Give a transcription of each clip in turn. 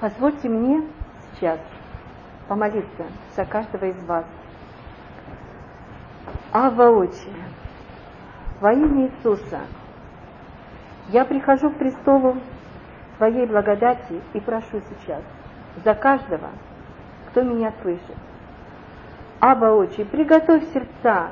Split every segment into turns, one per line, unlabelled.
Позвольте мне сейчас помолиться за каждого из вас. Авва Отче, во имя Иисуса, я прихожу к престолу Твоей благодати и прошу сейчас за каждого, кто меня слышит. Авва Отче, приготовь сердца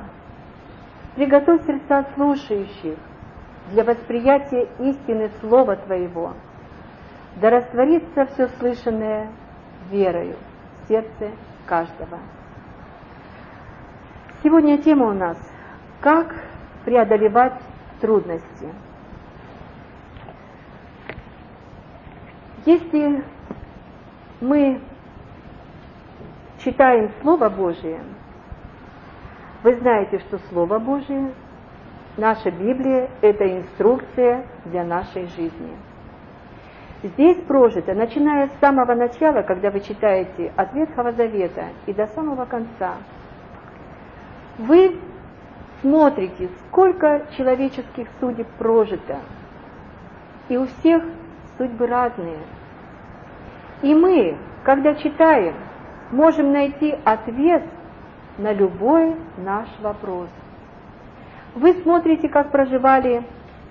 слушающих для восприятия истины Слова Твоего, да растворится все слышанное верою в сердце каждого. Сегодня тема у нас «Как преодолевать трудности». Если мы читаем Слово Божие, вы знаете, что Слово Божие, наша Библия, это инструкция для нашей жизни. Здесь прожито, начиная с самого начала, когда вы читаете от Ветхого Завета и до самого конца, вы смотрите, сколько человеческих судеб прожито, и у всех судьбы разные. И мы, когда читаем, можем найти ответ на любой наш вопрос. Вы смотрите, как проживали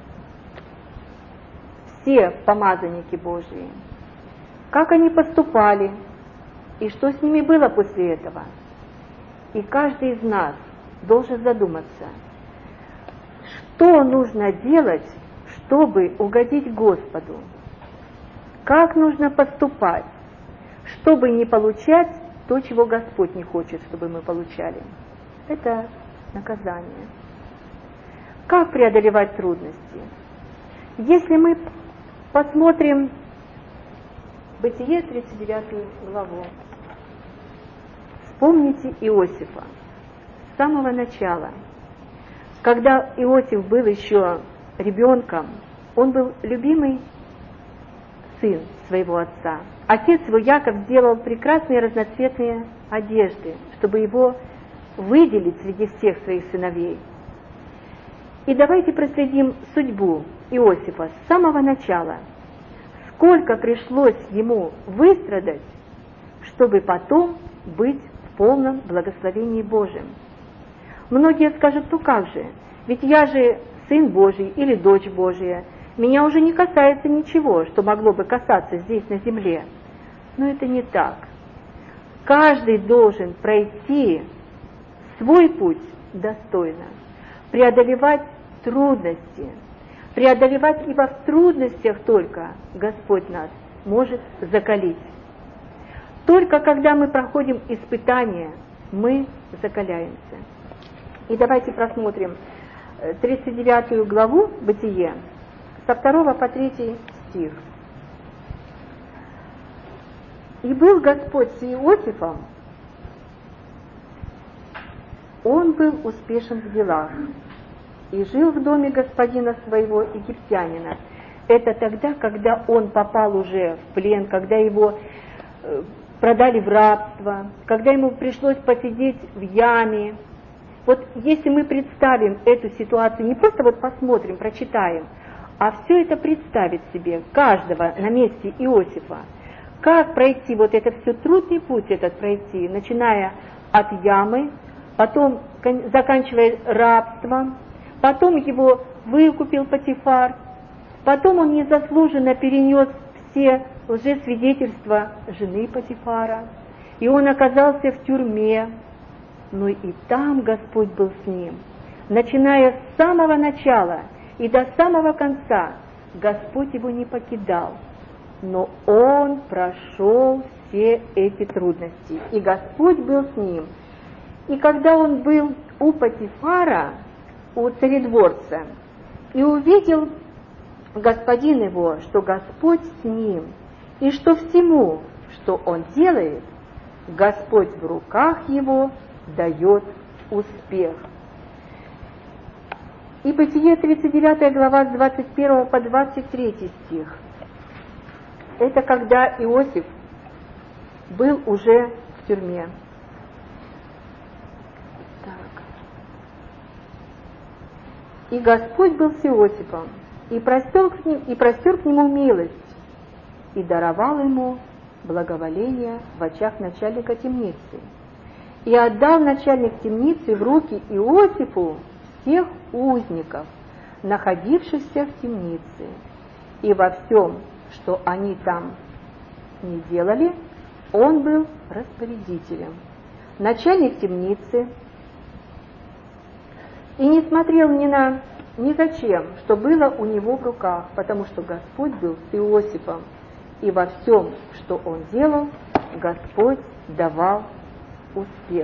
все помазанники Божьи, как они поступали, и что с ними было после этого. И каждый из нас должен задуматься, что нужно делать, чтобы угодить Господу, как нужно поступать, чтобы не получать то, чего Господь не хочет, чтобы мы получали. Это наказание. Как преодолевать трудности? Если мы посмотрим Бытие 39 главу, вспомните Иосифа с самого начала. Когда Иосиф был еще ребенком, он был любимый сын своего отца. Отец его Яков сделал прекрасные разноцветные одежды, чтобы его выделить среди всех своих сыновей. И давайте проследим судьбу Иосифа с самого начала. Сколько пришлось ему выстрадать, чтобы потом быть в полном благословении Божьем. Многие скажут, ну как же, ведь я же сын Божий или дочь Божия, меня уже не касается ничего, что могло бы касаться здесь на земле. Но это не так. Каждый должен пройти свой путь достойно, преодолевать трудности, преодолевать, ибо в трудностях только Господь нас может закалить. Только когда мы проходим испытания, мы закаляемся. И давайте просмотрим 39 главу Бытие, со 2 по 3 стих. «И был Господь с Иосифом, он был успешен в делах, и жил в доме господина своего египтянина». Это тогда, когда он попал уже в плен, когда его продали в рабство, когда ему пришлось посидеть в яме. Вот если мы представим эту ситуацию, не просто вот посмотрим, прочитаем, а все это представить себе, каждого на месте Иосифа, как пройти вот это все, трудный путь этот пройти, начиная от ямы, потом заканчивая рабством, потом его выкупил Потифар, потом он незаслуженно перенес все лжесвидетельства жены Потифара, и он оказался в тюрьме, но и там Господь был с ним. Начиная с самого начала и до самого конца, Господь его не покидал, но он прошел все эти трудности, и Господь был с ним. И когда он был у Потифара, у царедворца, и увидел господин его, что Господь с ним, и что всему, что он делает, Господь в руках его дает успех. И Бытие 39 глава с 21 по 23 стих. Это когда Иосиф был уже в тюрьме. Так. И Господь был с Иосифом, и простер к нему милость, и даровал ему благоволения в очах начальника темницы. И отдал начальник темницы в руки Иосифу всех узников, находившихся в темнице, и во всем, что они там не делали, он был распорядителем. Начальник темницы и не смотрел ни зачем, что было у него в руках, потому что Господь был с Иосифом, и во всем, что он делал, Господь давал успех.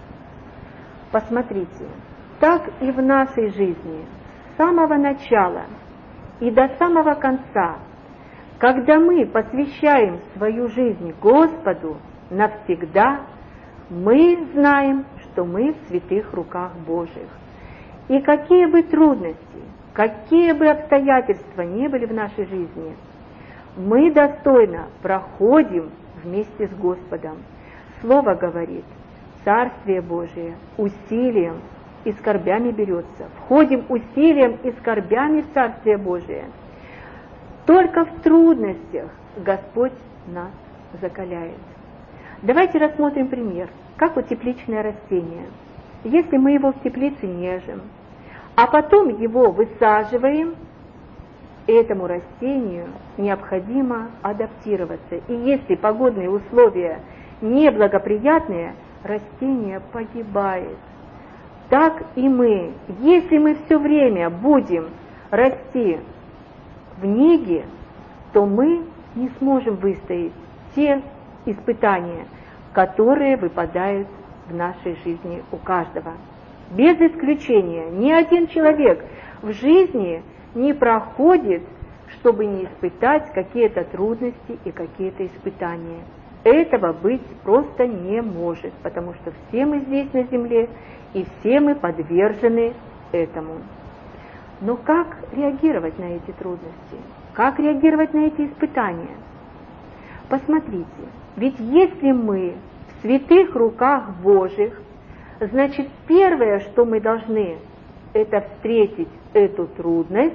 Посмотрите, так и в нашей жизни с самого начала и до самого конца, когда мы посвящаем свою жизнь Господу навсегда, мы знаем, что мы в святых руках Божьих. И какие бы трудности, какие бы обстоятельства ни были в нашей жизни, мы достойно проходим вместе с Господом. Слово говорит: Царствие Божие усилием и скорбями берется. Входим усилием и скорбями в Царствие Божие. Только в трудностях Господь нас закаляет. Давайте рассмотрим пример, как вот тепличное растение. Если мы его в теплице нежим, а потом его высаживаем, этому растению необходимо адаптироваться. И если погодные условия неблагоприятные, растение погибает. Так и мы, если мы все время будем расти в неге, то мы не сможем выстоять те испытания, которые выпадают в нашей жизни у каждого. Без исключения, ни один человек в жизни не проходит, чтобы не испытать какие-то трудности и какие-то испытания. Этого быть просто не может, потому что все мы здесь на земле, и все мы подвержены этому. Но как реагировать на эти трудности? Как реагировать на эти испытания? Посмотрите, ведь если мы в святых руках Божьих, значит, первое, что мы должны, это встретить эту трудность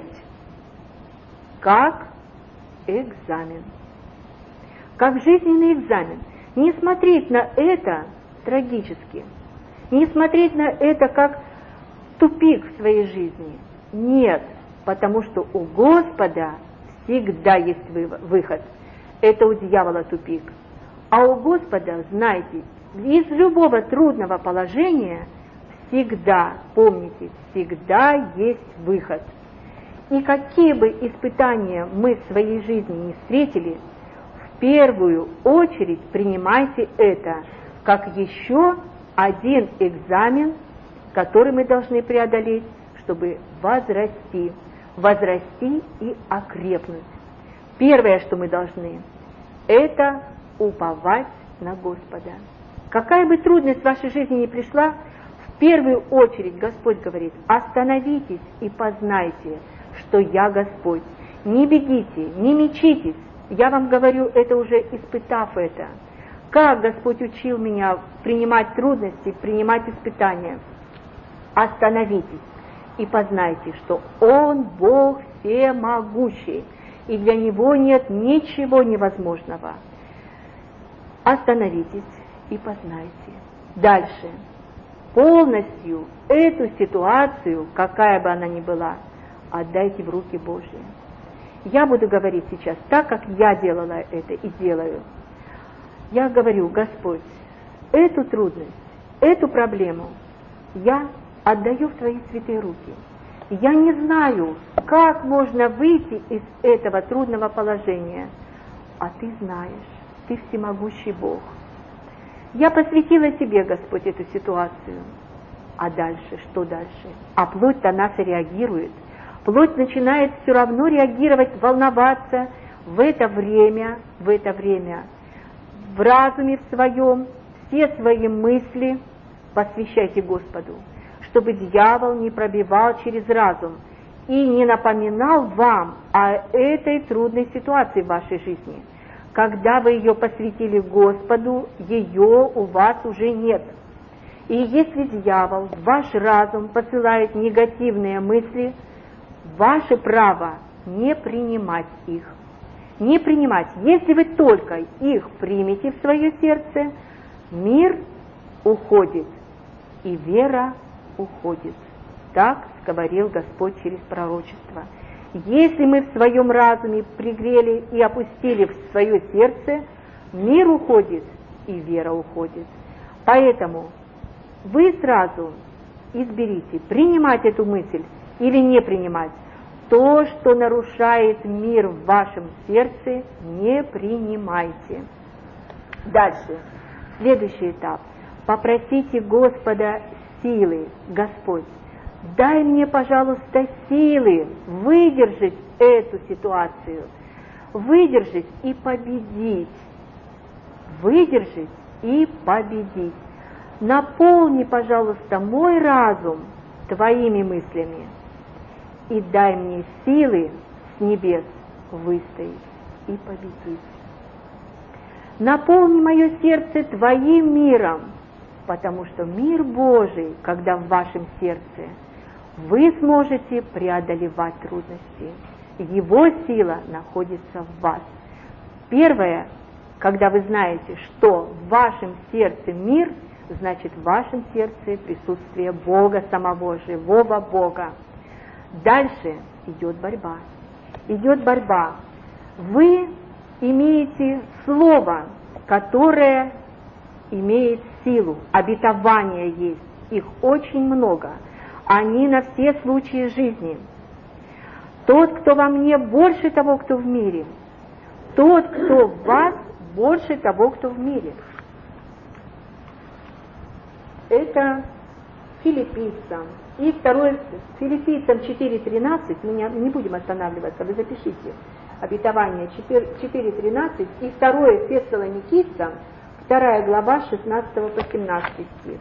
как экзамен. Как жизненный экзамен. Не смотреть на это трагически, не смотреть на это как тупик в своей жизни. Нет, потому что у Господа всегда есть выход. Это у дьявола тупик. А у Господа, знаете, из любого трудного положения всегда, помните, всегда есть выход. И какие бы испытания мы в своей жизни не встретили, в первую очередь принимайте это как еще один экзамен, который мы должны преодолеть, чтобы возрасти и окрепнуть. Первое, что мы должны, это уповать на Господа. Какая бы трудность в вашей жизни ни пришла, в первую очередь Господь говорит: остановитесь и познайте, что я Господь. Не бегите, не мечитесь. Я вам говорю это уже испытав это. Как Господь учил меня принимать трудности, принимать испытания. Остановитесь и познайте, что Он Бог всемогущий, и для Него нет ничего невозможного. Остановитесь и познайте. Дальше. Полностью эту ситуацию, какая бы она ни была, отдайте в руки Божьи. Я буду говорить сейчас так, как я делала это и делаю. Я говорю: Господь, эту трудность, эту проблему я отдаю в Твои святые руки. Я не знаю, как можно выйти из этого трудного положения, а Ты знаешь, Ты всемогущий Бог. Я посвятила Тебе, Господь, эту ситуацию. А дальше, что дальше? А плоть-то наша реагирует. Плоть начинает все равно реагировать, волноваться в это время, в разуме в своем, все свои мысли посвящайте Господу, чтобы дьявол не пробивал через разум и не напоминал вам о этой трудной ситуации в вашей жизни. Когда вы ее посвятили Господу, ее у вас уже нет. И если дьявол в ваш разум посылает негативные мысли, ваше право не принимать их. не принимать. Если вы только их примете в свое сердце, мир уходит, и вера уходит. Так говорил Господь через пророчество. Если мы в своем разуме пригрели и опустили в свое сердце, мир уходит, и вера уходит. Поэтому вы сразу изберите, принимать эту мысль или не принимать. То, что нарушает мир в вашем сердце, не принимайте. Дальше. Следующий этап. Попросите Господа силы. Господь, дай мне, пожалуйста, силы выдержать эту ситуацию, выдержать и победить. Выдержать и победить. Наполни, пожалуйста, мой разум Твоими мыслями и дай мне силы с небес выстоять и победить. Наполни мое сердце Твоим миром, потому что мир Божий, когда в вашем сердце, вы сможете преодолевать трудности. Его сила находится в вас. Первое, когда вы знаете, что в вашем сердце мир, значит в вашем сердце присутствие Бога самого, живого Бога. Дальше идет борьба. Идет борьба. Вы имеете слово, которое имеет силу, обетования есть, их очень много, они на все случаи жизни. Тот, кто во мне, больше того, кто в мире. Тот, кто в вас, больше того, кто в мире. Это филиппийцам. И второе, филиппийцам 4:13, мы не будем останавливаться, вы запишите. Обетование 4:13 и второе Фессалоникийцам, 2 глава 16 по 17 стих.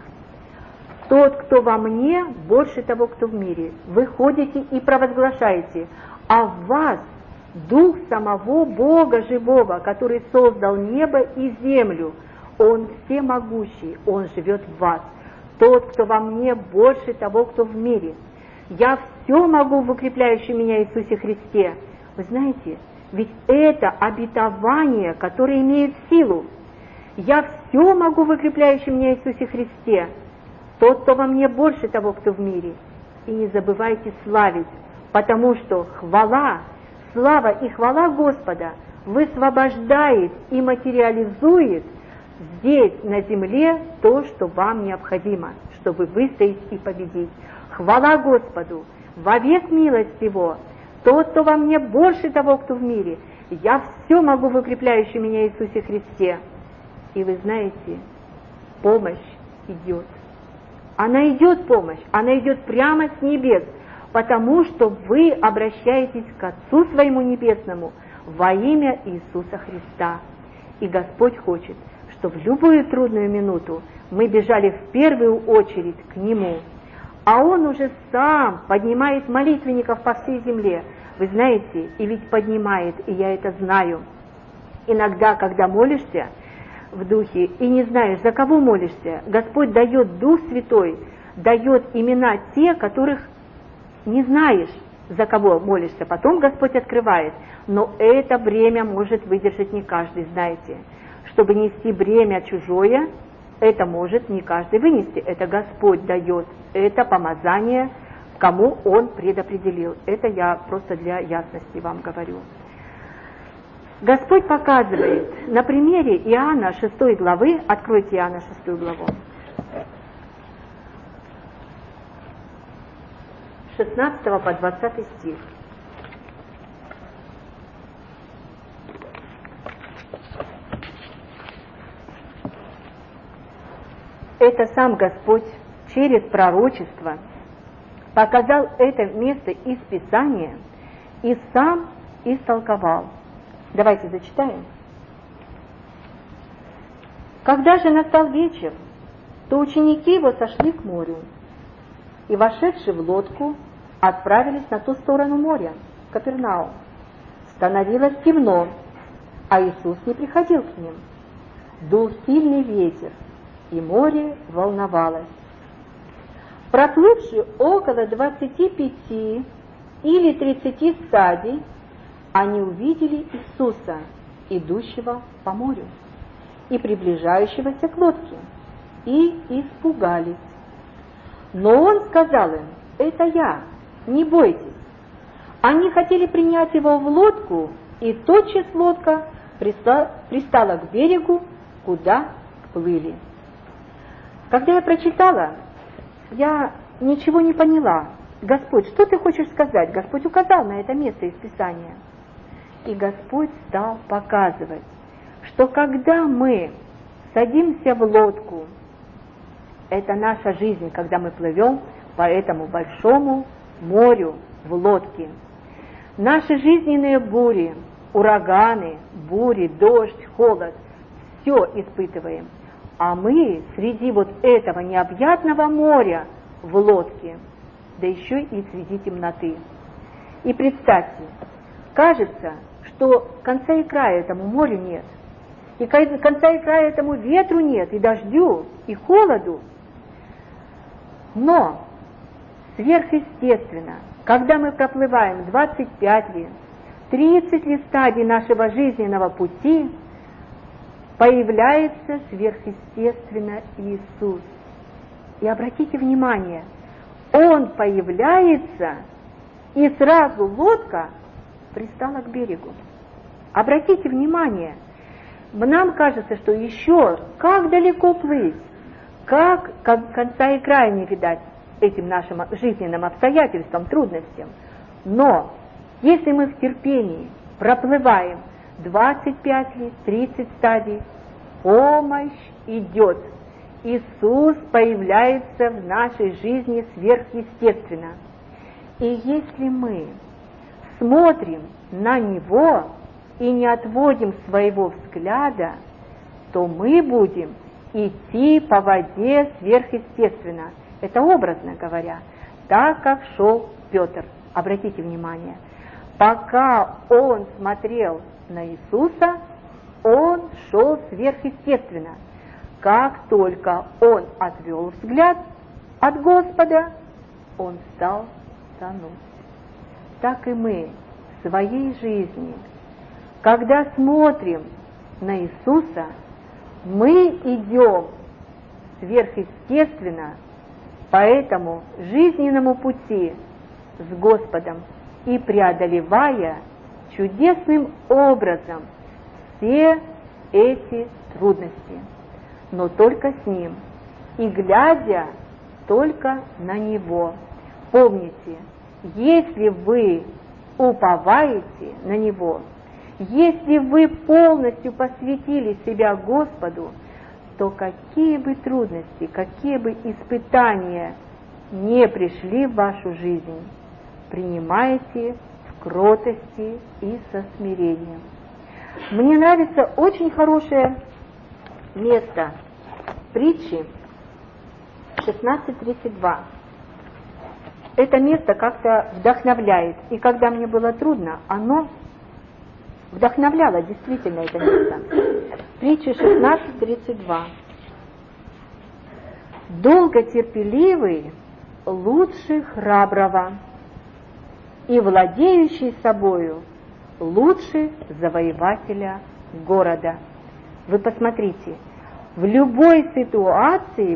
Тот, кто во мне, больше того, кто в мире. Вы ходите и провозглашаете, а в вас Дух самого Бога живого, который создал небо и землю. Он всемогущий, Он живет в вас. Тот, кто во мне, больше того, кто в мире. Я все могу в укрепляющем меня Иисусе Христе. Вы знаете, ведь это обетование, которое имеет силу. Я все могу в укрепляющем меня Иисусе Христе. Тот, кто во мне, больше того, кто в мире. И не забывайте славить, потому что хвала, слава и хвала Господа высвобождает и материализует здесь, на земле, то, что вам необходимо, чтобы выстоять и победить. Хвала Господу, вовек милость Его. Тот, кто во мне, больше того, кто в мире. Я все могу в укрепляющем меня Иисусе Христе. И вы знаете, помощь идет. Она идет, помощь, она идет прямо с небес, потому что вы обращаетесь к Отцу Своему Небесному во имя Иисуса Христа. И Господь хочет, чтобы в любую трудную минуту мы бежали в первую очередь к Нему. А Он уже сам поднимает молитвенников по всей земле. Вы знаете, и ведь поднимает, и я это знаю. Иногда, когда молишься в духе и не знаешь, за кого молишься, Господь дает Дух Святой, дает имена те, которых не знаешь, за кого молишься. Потом Господь открывает. Но это бремя может выдержать не каждый, знаете. Чтобы нести бремя чужое, это может не каждый вынести. Это Господь дает. Это помазание, кому Он предопределил. Это я просто для ясности вам говорю. Господь показывает на примере Иоанна 6 главы, откройте Иоанна 6 главу, 16 по 20 стих. Это сам Господь через пророчество показал это место из Писания и сам истолковал. Давайте зачитаем. Когда же настал вечер, то ученики его сошли к морю, и, вошедши в лодку, отправились на ту сторону моря, в Капернаум. Становилось темно, а Иисус не приходил к ним. Дул сильный ветер, и море волновалось. Проплывши около 25 или 30 стадий, они увидели Иисуса, идущего по морю и приближающегося к лодке, и испугались. Но он сказал им: «Это я, не бойтесь». Они хотели принять его в лодку, и тотчас лодка пристала к берегу, куда плыли. Когда я прочитала, я ничего не поняла. Господь, что ты хочешь сказать? Господь указал на это место из Писания. И Господь стал показывать, что когда мы садимся в лодку, это наша жизнь, когда мы плывем по этому большому морю в лодке. Наши жизненные бури, ураганы, бури, дождь, холод, все испытываем. А мы среди вот этого необъятного моря в лодке, да еще и среди темноты. И представьте, кажется, что конца и края этому морю нет, и конца и края этому ветру нет, и дождю, и холоду. Но сверхъестественно, когда мы проплываем 25 ли, 30 ли стадий нашего жизненного пути, появляется сверхъестественно Иисус. И обратите внимание, Он появляется, и сразу лодка пристала к берегу. Обратите внимание, нам кажется, что еще как далеко плыть, как конца и края не видать этим нашим жизненным обстоятельствам, трудностям. Но если мы в терпении проплываем 25 ли, 30 стадий, помощь идет. Иисус появляется в нашей жизни сверхъестественно. И если мы смотрим на Него и не отводим своего взгляда, то мы будем идти по воде сверхъестественно. Это образно говоря, так как шел Петр. Обратите внимание, пока он смотрел на Иисуса, он шел сверхъестественно. Как только он отвел взгляд от Господа, он стал тонуть. Так и мы в своей жизни, когда смотрим на Иисуса, мы идем сверхъестественно по этому жизненному пути с Господом и преодолевая чудесным образом все эти трудности, но только с Ним и глядя только на Него. Помните, если вы уповаете на Него, если вы полностью посвятили себя Господу, то какие бы трудности, какие бы испытания не пришли в вашу жизнь, принимайте в кротости и со смирением. Мне нравится очень хорошее место притчи 16:32. Это место как-то вдохновляет. И когда мне было трудно, оно вдохновляло действительно это место. Притча 16:32. Долго терпеливый лучше храброго, и владеющий собою лучше завоевателя города. Вы посмотрите, в любой ситуации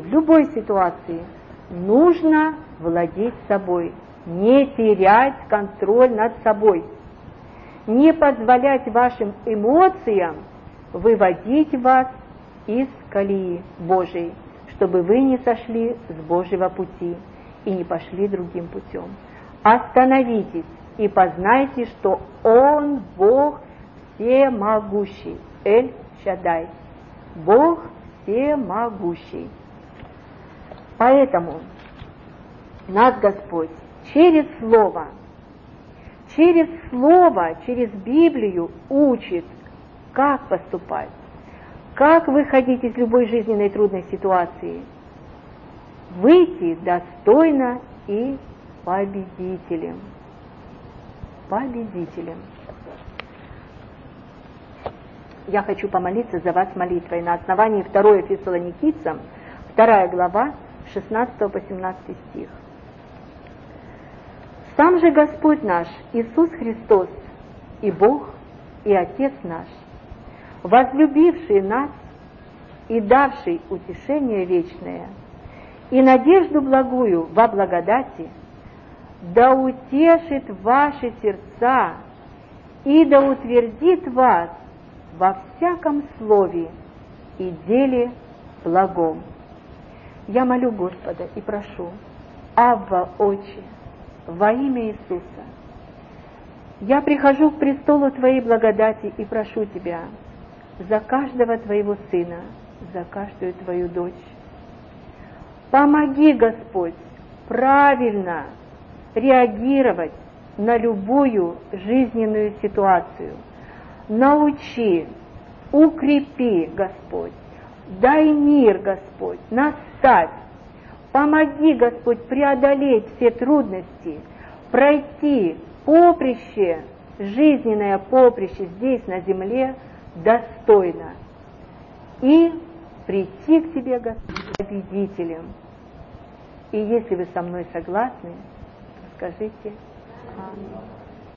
нужно владеть собой, не терять контроль над собой, не позволять вашим эмоциям выводить вас из колеи Божией, чтобы вы не сошли с Божьего пути и не пошли другим путем. Остановитесь и познайте, что Он Бог всемогущий, Эль-Шаддай, Бог всемогущий. Поэтому нас Господь через Слово, через Библию учит, как поступать, как выходить из любой жизненной трудной ситуации, выйти достойно и победителем. Я хочу помолиться за вас молитвой на основании 2 Фессалоникийцам, 2 глава, 16 по 17 стих. Сам же Господь наш, Иисус Христос, и Бог, и Отец наш, возлюбивший нас и давший утешение вечное, и надежду благую во благодати, да утешит ваши сердца и да утвердит вас во всяком слове и деле благом. Я молю Господа и прошу, Авва, Отче, во имя Иисуса, я прихожу к престолу Твоей благодати и прошу Тебя за каждого Твоего сына, за каждую Твою дочь. Помоги, Господь, правильно реагировать на любую жизненную ситуацию. Научи, укрепи, Господь, дай мир, Господь, наставь. Помоги, Господь, преодолеть все трудности, пройти поприще, жизненное поприще здесь, на земле, достойно. И прийти к Тебе, Господь, победителем. И если вы со мной согласны, то скажите аминь.